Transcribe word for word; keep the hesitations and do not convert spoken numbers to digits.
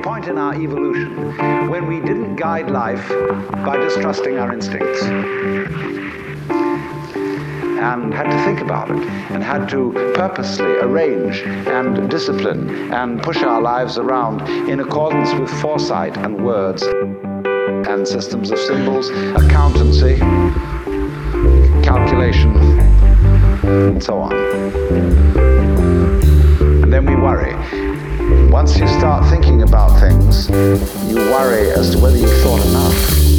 point in our evolution when we didn't guide life by distrusting our instincts, and had to think about it, and had to purposely arrange and discipline and push our lives around in accordance with foresight and words and systems of symbols, accountancy, calculation, and so on. And then we worry. Once you start thinking about things, you worry as to whether you've thought enough.